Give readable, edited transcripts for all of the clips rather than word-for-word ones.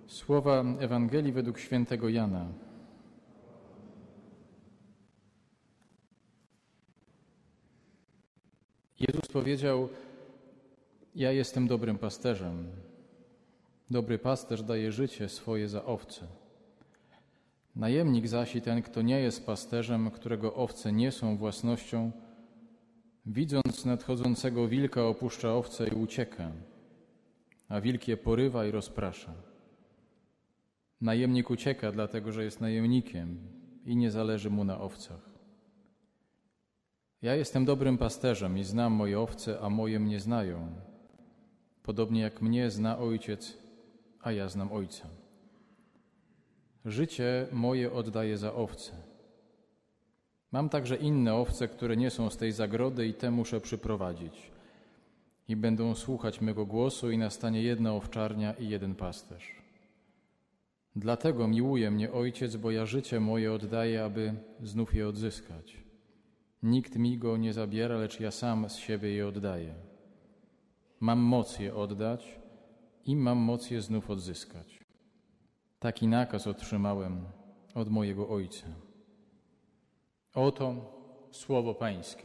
Słowa Ewangelii według świętego Jana. Jezus powiedział: Ja jestem dobrym pasterzem. Dobry pasterz daje życie swoje za owce. Najemnik zaś i ten, kto nie jest pasterzem, którego owce nie są własnością, widząc nadchodzącego wilka, opuszcza owce i ucieka, a wilk je porywa i rozprasza. Najemnik ucieka, dlatego że jest najemnikiem i nie zależy mu na owcach. Ja jestem dobrym pasterzem i znam moje owce, a moje mnie znają, podobnie jak mnie zna Ojciec, a ja znam Ojca. Życie moje oddaję za owce. Mam także inne owce, które nie są z tej zagrody i te muszę przyprowadzić. I będą słuchać mego głosu i nastanie jedna owczarnia i jeden pasterz. Dlatego miłuje mnie Ojciec, bo ja życie moje oddaję, aby znów je odzyskać. Nikt mi go nie zabiera, lecz ja sam z siebie je oddaję. Mam moc je oddać i mam moc je znów odzyskać. Taki nakaz otrzymałem od mojego Ojca. Oto słowo Pańskie.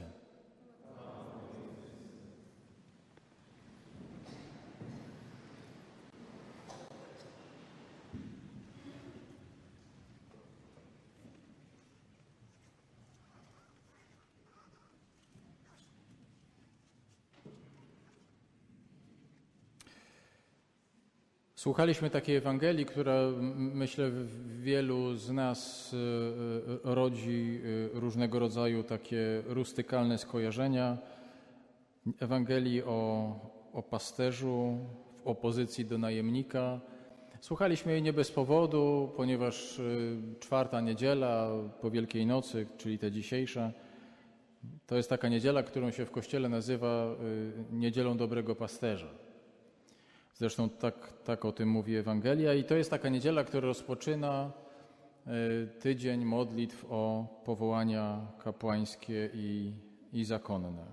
Słuchaliśmy takiej Ewangelii, która, myślę, w wielu z nas rodzi różnego rodzaju takie rustykalne skojarzenia. Ewangelii o pasterzu w opozycji do najemnika. Słuchaliśmy jej nie bez powodu, ponieważ czwarta niedziela po Wielkiej Nocy, czyli ta dzisiejsza, to jest taka niedziela, którą się w Kościele nazywa Niedzielą Dobrego Pasterza. Zresztą tak o tym mówi Ewangelia i to jest taka niedziela, która rozpoczyna tydzień modlitw o powołania kapłańskie i zakonne.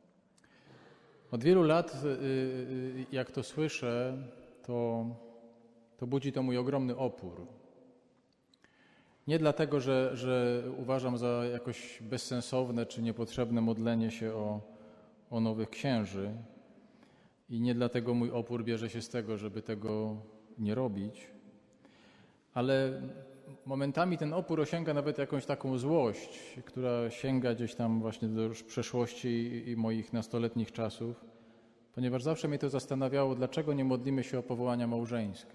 Od wielu lat, jak to słyszę, to budzi to mój ogromny opór. Nie dlatego, że uważam za jakoś bezsensowne czy niepotrzebne modlenie się o nowych księży, i nie dlatego mój opór bierze się z tego, żeby tego nie robić, ale momentami ten opór osiąga nawet jakąś taką złość, która sięga gdzieś tam właśnie do już przeszłości i moich nastoletnich czasów, ponieważ zawsze mnie to zastanawiało, dlaczego nie modlimy się o powołania małżeńskie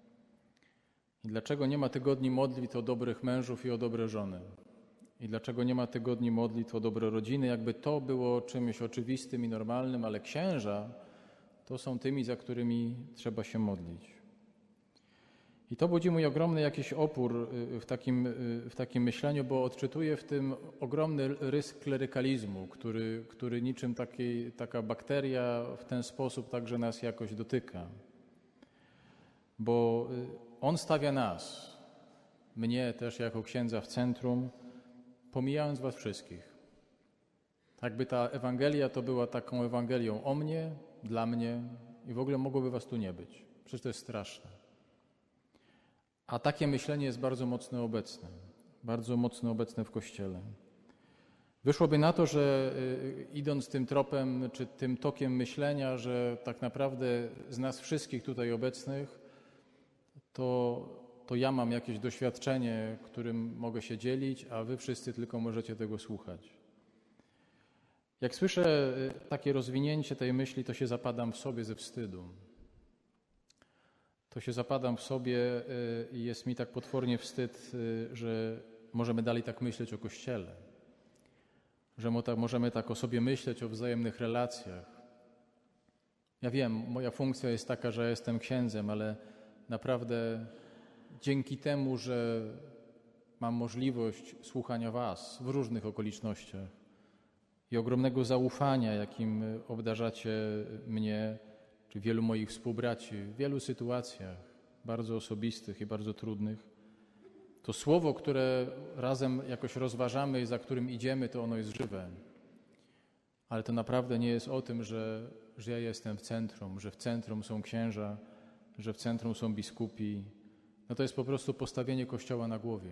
i dlaczego nie ma tygodni modlitw o dobrych mężów i o dobre żony i dlaczego nie ma tygodni modlitw o dobre rodziny, jakby to było czymś oczywistym i normalnym, ale księża to są tymi, za którymi trzeba się modlić. I to budzi mój ogromny jakiś opór w takim myśleniu, bo odczytuję w tym ogromny rys klerykalizmu, który niczym taka bakteria w ten sposób także nas jakoś dotyka. Bo on stawia nas, mnie też jako księdza w centrum, pomijając was wszystkich. Jakby ta Ewangelia to była taką Ewangelią o mnie, dla mnie i w ogóle mogłoby was tu nie być. Przecież to jest straszne. A takie myślenie jest bardzo mocno obecne w Kościele. Wyszłoby na to, że idąc tym tropem, czy tym tokiem myślenia, że tak naprawdę z nas wszystkich tutaj obecnych, to ja mam jakieś doświadczenie, którym mogę się dzielić, a wy wszyscy tylko możecie tego słuchać. Jak słyszę takie rozwinięcie tej myśli, to się zapadam w sobie ze wstydu. To się zapadam w sobie i jest mi tak potwornie wstyd, że możemy dalej tak myśleć o Kościele. Że możemy tak o sobie myśleć, o wzajemnych relacjach. Ja wiem, moja funkcja jest taka, że jestem księdzem, ale naprawdę dzięki temu, że mam możliwość słuchania was w różnych okolicznościach, i ogromnego zaufania, jakim obdarzacie mnie, czy wielu moich współbraci w wielu sytuacjach bardzo osobistych i bardzo trudnych, to słowo, które razem jakoś rozważamy i za którym idziemy, to ono jest żywe. Ale to naprawdę nie jest o tym, że ja jestem w centrum, że w centrum są księża, że w centrum są biskupi, no to jest po prostu postawienie Kościoła na głowie.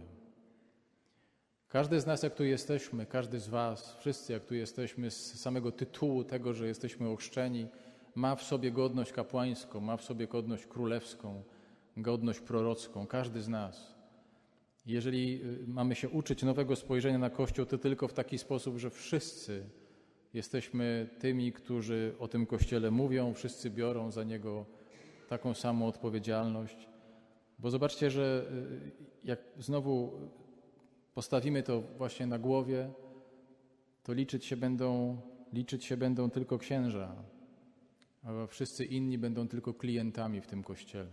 Każdy z nas, jak tu jesteśmy, każdy z was, wszyscy, jak tu jesteśmy, z samego tytułu tego, że jesteśmy ochrzczeni, ma w sobie godność kapłańską, ma w sobie godność królewską, godność prorocką. Każdy z nas. Jeżeli mamy się uczyć nowego spojrzenia na Kościół, to tylko w taki sposób, że wszyscy jesteśmy tymi, którzy o tym Kościele mówią, wszyscy biorą za niego taką samą odpowiedzialność. Bo zobaczcie, że jak znowu postawimy to właśnie na głowie, to liczyć się będą tylko księża, a wszyscy inni będą tylko klientami w tym Kościele.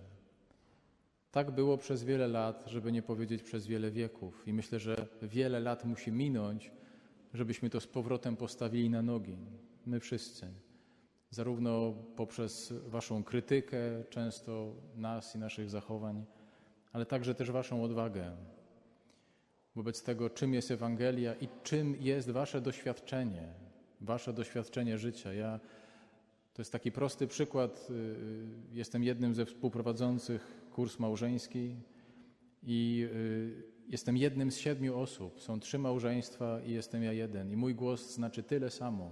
Tak było przez wiele lat, żeby nie powiedzieć przez wiele wieków. I myślę, że wiele lat musi minąć, żebyśmy to z powrotem postawili na nogi. My wszyscy. Zarówno poprzez waszą krytykę, często nas i naszych zachowań, ale także też waszą odwagę wobec tego, czym jest Ewangelia i czym jest wasze doświadczenie życia. To jest taki prosty przykład. Jestem jednym ze współprowadzących kurs małżeński i jestem jednym z 7 osób. Są 3 małżeństwa i jestem ja jeden. I mój głos znaczy tyle samo.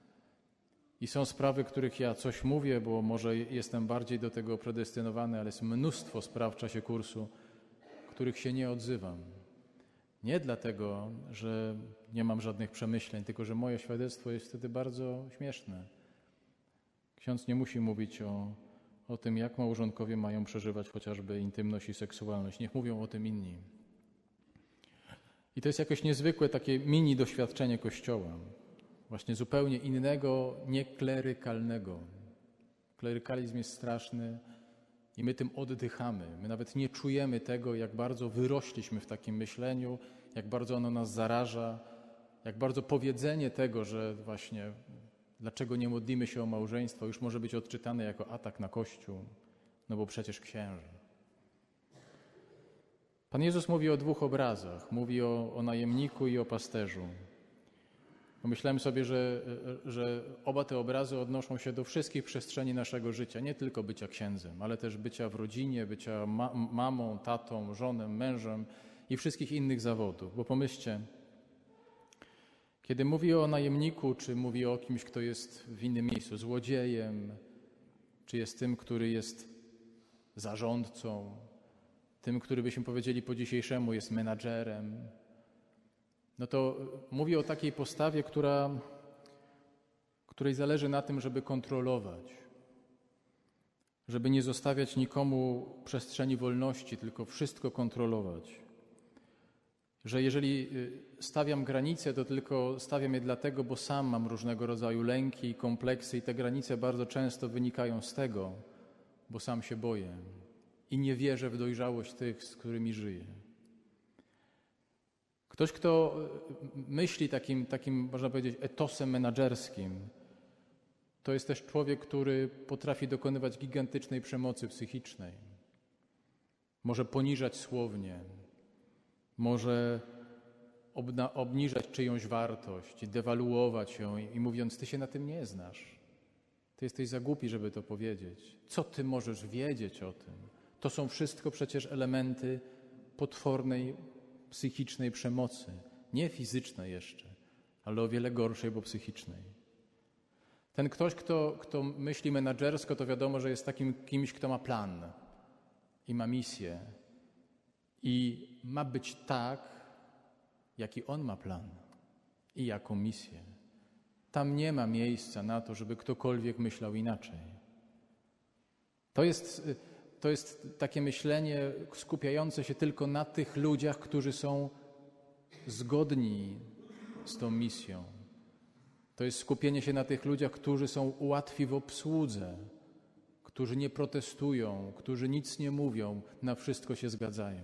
I są sprawy, których ja coś mówię, bo może jestem bardziej do tego predestynowany, ale jest mnóstwo spraw w czasie kursu, których się nie odzywam. Nie dlatego, że nie mam żadnych przemyśleń, tylko że moje świadectwo jest wtedy bardzo śmieszne. Ksiądz nie musi mówić o tym, jak małżonkowie mają przeżywać chociażby intymność i seksualność. Niech mówią o tym inni. I to jest jakieś niezwykłe takie mini doświadczenie Kościoła. Właśnie zupełnie innego, nieklerykalnego. Klerykalizm jest straszny i my tym oddychamy. My nawet nie czujemy tego, jak bardzo wyrośliśmy w takim myśleniu, jak bardzo ono nas zaraża, jak bardzo powiedzenie tego, że właśnie dlaczego nie modlimy się o małżeństwo, już może być odczytane jako atak na Kościół, no bo przecież księży. Pan Jezus mówi o 2 obrazach. Mówi o najemniku i o pasterzu. Pomyślałem sobie, że oba te obrazy odnoszą się do wszystkich przestrzeni naszego życia, nie tylko bycia księdzem, ale też bycia w rodzinie, bycia mamą, tatą, żonem, mężem i wszystkich innych zawodów. Bo pomyślcie, kiedy mówi o najemniku, czy mówi o kimś, kto jest w innym miejscu, złodziejem, czy jest tym, który jest zarządcą, tym, który byśmy powiedzieli po dzisiejszemu jest menadżerem, no to mówi o takiej postawie, której zależy na tym, żeby kontrolować, żeby nie zostawiać nikomu przestrzeni wolności, tylko wszystko kontrolować. Że jeżeli stawiam granice, to tylko stawiam je dlatego, bo sam mam różnego rodzaju lęki i kompleksy i te granice bardzo często wynikają z tego, bo sam się boję i nie wierzę w dojrzałość tych, z którymi żyję. Ktoś, kto myśli takim, można powiedzieć, etosem menadżerskim, to jest też człowiek, który potrafi dokonywać gigantycznej przemocy psychicznej. Może poniżać słownie, może obniżać czyjąś wartość, dewaluować ją i mówiąc, ty się na tym nie znasz. Ty jesteś za głupi, żeby to powiedzieć. Co ty możesz wiedzieć o tym? To są wszystko przecież elementy potwornej, psychicznej przemocy. Nie fizycznej jeszcze, ale o wiele gorszej, bo psychicznej. Ten ktoś, kto myśli menadżersko, to wiadomo, że jest takim kimś, kto ma plan i ma misję. I ma być tak, jaki on ma plan i jaką misję. Tam nie ma miejsca na to, żeby ktokolwiek myślał inaczej. To jest takie myślenie skupiające się tylko na tych ludziach, którzy są zgodni z tą misją. To jest skupienie się na tych ludziach, którzy są łatwi w obsłudze, którzy nie protestują, którzy nic nie mówią, na wszystko się zgadzają.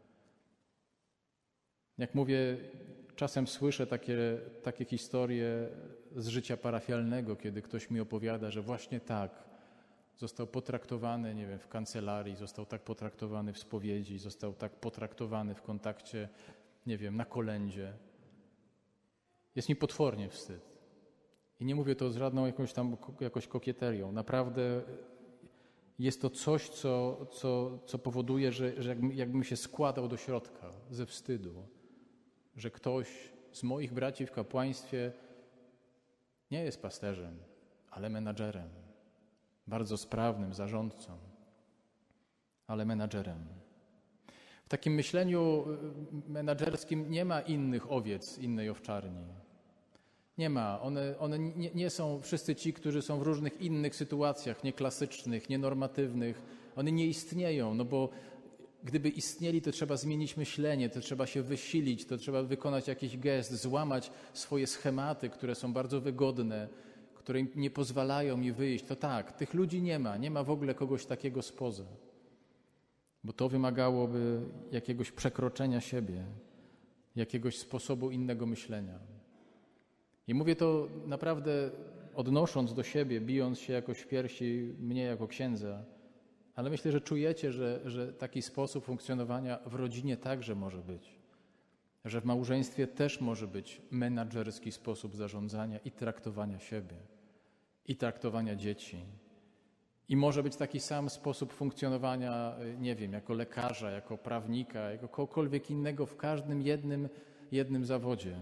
Jak mówię, czasem słyszę takie historie z życia parafialnego, kiedy ktoś mi opowiada, że właśnie tak został potraktowany, nie wiem, w kancelarii, został tak potraktowany w spowiedzi, został tak potraktowany w kontakcie, nie wiem, na kolędzie. Jest mi potwornie wstyd. I nie mówię to z żadną jakąś kokieterią. Naprawdę Jest to coś, co powoduje, że jakbym się składał do środka ze wstydu, że ktoś z moich braci w kapłaństwie nie jest pasterzem, ale menadżerem, bardzo sprawnym zarządcą, ale menadżerem. W takim myśleniu menadżerskim nie ma innych owiec, innej owczarni. Nie ma. One nie są wszyscy ci, którzy są w różnych innych sytuacjach, nieklasycznych, nienormatywnych. One nie istnieją, no bo gdyby istnieli, to trzeba zmienić myślenie, to trzeba się wysilić, to trzeba wykonać jakiś gest, złamać swoje schematy, które są bardzo wygodne, które im nie pozwalają mi wyjść. To tak, tych ludzi nie ma w ogóle kogoś takiego spoza. Bo to wymagałoby jakiegoś przekroczenia siebie, jakiegoś sposobu innego myślenia. I mówię to naprawdę odnosząc do siebie, bijąc się jakoś w piersi mnie jako księdza, ale myślę, że czujecie, że taki sposób funkcjonowania w rodzinie także może być, że w małżeństwie też może być menadżerski sposób zarządzania i traktowania siebie, i traktowania dzieci. I może być taki sam sposób funkcjonowania, nie wiem, jako lekarza, jako prawnika, jako kogokolwiek innego w każdym jednym zawodzie.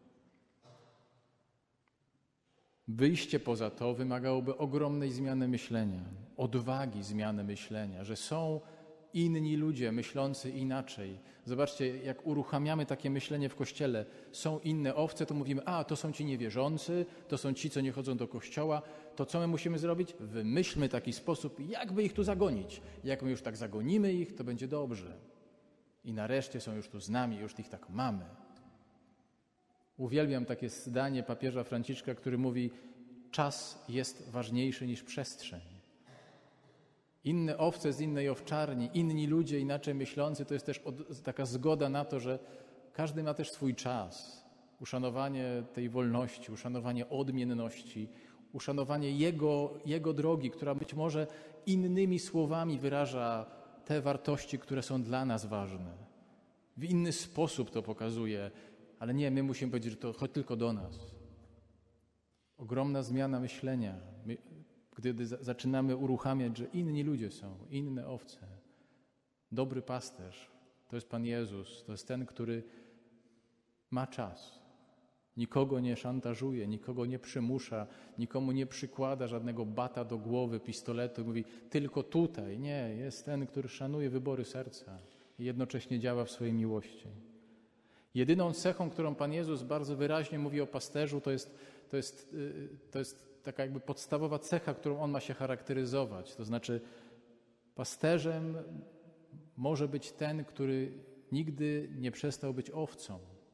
Wyjście poza to wymagałoby ogromnej zmiany myślenia, odwagi zmiany myślenia, że są inni ludzie myślący inaczej. Zobaczcie, jak uruchamiamy takie myślenie w Kościele, są inne owce, to mówimy, to są ci niewierzący, to są ci, co nie chodzą do Kościoła, to co my musimy zrobić? Wymyślmy taki sposób, jakby ich tu zagonić. Jak my już tak zagonimy ich, to będzie dobrze. I nareszcie są już tu z nami, już ich tak mamy. Uwielbiam takie zdanie papieża Franciszka, który mówi, czas jest ważniejszy niż przestrzeń. Inne owce z innej owczarni, inni ludzie inaczej myślący, to jest też taka zgoda na to, że każdy ma też swój czas. Uszanowanie tej wolności, uszanowanie odmienności, uszanowanie jego drogi, która być może innymi słowami wyraża te wartości, które są dla nas ważne. W inny sposób to pokazuje, ale nie, my musimy powiedzieć, że to chodzi tylko do nas. Ogromna zmiana myślenia, gdy zaczynamy uruchamiać, że inni ludzie są, inne owce. Dobry pasterz to jest Pan Jezus, to jest ten, który ma czas. Nikogo nie szantażuje, nikogo nie przymusza, nikomu nie przykłada żadnego bata do głowy, pistoletu i mówi tylko tutaj. Nie, jest ten, który szanuje wybory serca i jednocześnie działa w swojej miłości. Jedyną cechą, którą Pan Jezus bardzo wyraźnie mówi o pasterzu, to jest taka jakby podstawowa cecha, którą on ma się charakteryzować. To znaczy pasterzem może być ten, który nigdy nie przestał być owcą.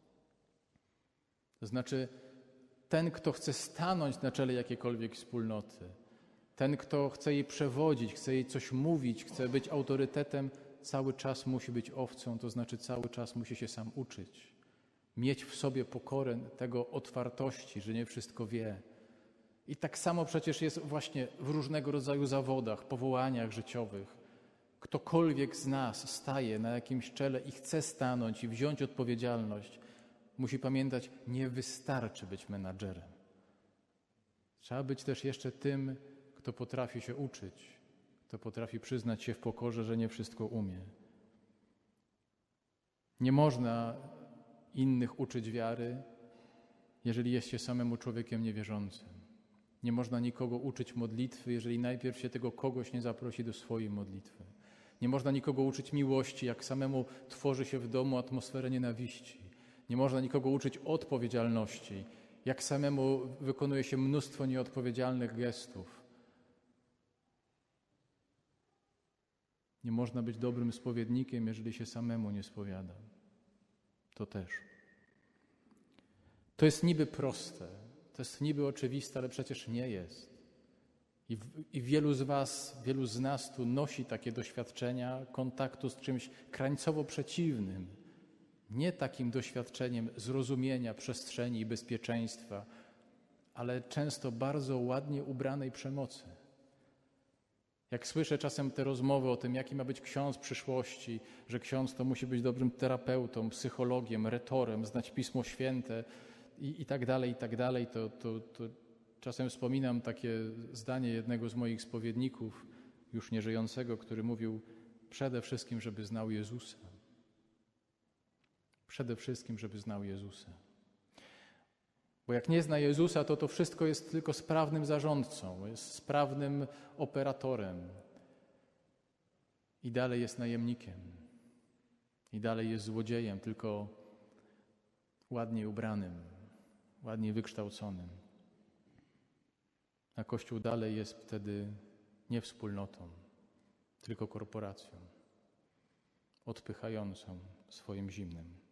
To znaczy ten, kto chce stanąć na czele jakiejkolwiek wspólnoty, ten, kto chce jej przewodzić, chce jej coś mówić, chce być autorytetem, cały czas musi być owcą, to znaczy cały czas musi się sam uczyć. Mieć w sobie pokorę tego otwartości, że nie wszystko wie. I tak samo przecież jest właśnie w różnego rodzaju zawodach, powołaniach życiowych. Ktokolwiek z nas staje na jakimś czele i chce stanąć i wziąć odpowiedzialność, musi pamiętać, nie wystarczy być menadżerem. Trzeba być też jeszcze tym, kto potrafi się uczyć, kto potrafi przyznać się w pokorze, że nie wszystko umie. Nie można innych uczyć wiary, jeżeli jest się samemu człowiekiem niewierzącym. Nie można nikogo uczyć modlitwy, jeżeli najpierw się tego kogoś nie zaprosi do swojej modlitwy. Nie można nikogo uczyć miłości, jak samemu tworzy się w domu atmosferę nienawiści. Nie można nikogo uczyć odpowiedzialności, jak samemu wykonuje się mnóstwo nieodpowiedzialnych gestów. Nie można być dobrym spowiednikiem, jeżeli się samemu nie spowiada. To też. To jest niby proste, to jest niby oczywiste, ale przecież nie jest. I wielu z was, wielu z nas tu nosi takie doświadczenia kontaktu z czymś krańcowo przeciwnym. Nie takim doświadczeniem zrozumienia przestrzeni i bezpieczeństwa, ale często bardzo ładnie ubranej przemocy. Jak słyszę czasem te rozmowy o tym, jaki ma być ksiądz przyszłości, że ksiądz to musi być dobrym terapeutą, psychologiem, retorem, znać Pismo Święte i tak dalej, to czasem wspominam takie zdanie jednego z moich spowiedników, już nieżyjącego, który mówił przede wszystkim, żeby znał Jezusa. Przede wszystkim, żeby znał Jezusa. Bo jak nie zna Jezusa, to wszystko jest tylko sprawnym zarządcą, jest sprawnym operatorem. I dalej jest najemnikiem. I dalej jest złodziejem, tylko ładnie ubranym, ładnie wykształconym. A Kościół dalej jest wtedy nie wspólnotą, tylko korporacją, odpychającą swoim zimnem.